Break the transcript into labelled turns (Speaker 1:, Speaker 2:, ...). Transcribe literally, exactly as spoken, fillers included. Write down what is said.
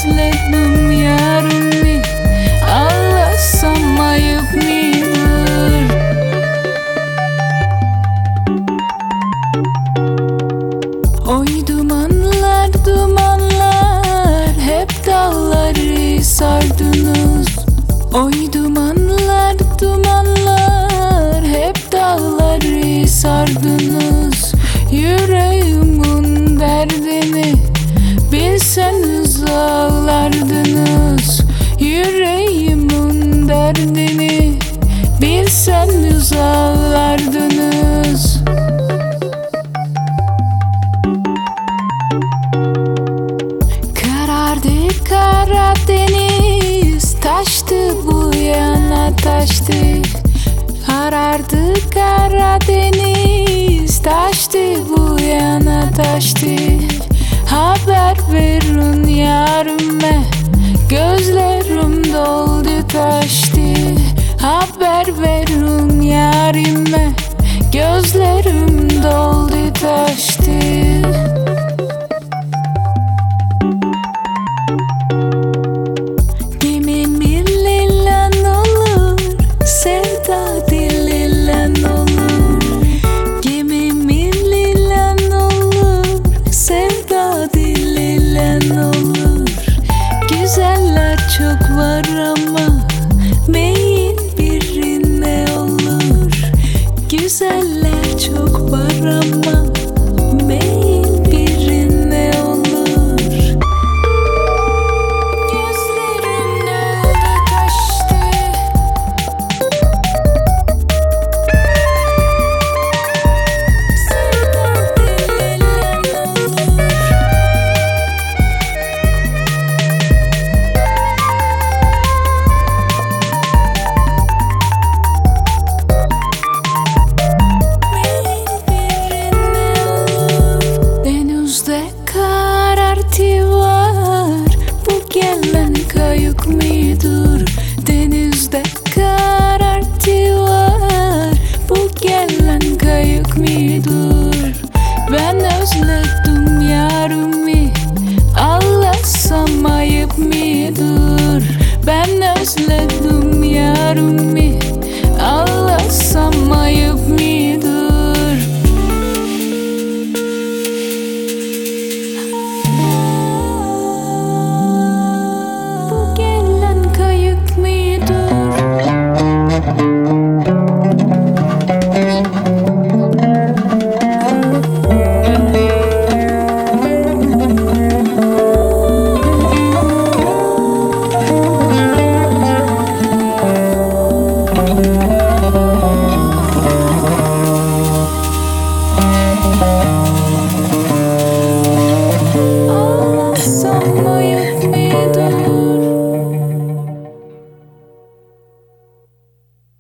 Speaker 1: özledim yarimi, ağlasam ayıp mıdır? Oy dumanlar dumanlar, hep dağları sardınız. Oy dumanlar dumanlar, hep dağları sardınız. Yüreğimin derdini bilseniz ağlardınız. Yüreğimin derdini bilseniz ağlardınız. Karardı Karadeniz, taştı bu yana taştı. Karardı Karadeniz, taştı bu yana taştı. Haber verin yarime, gözlerim doldu taştı. Haber verin yarime, gözlerim doldu taştı.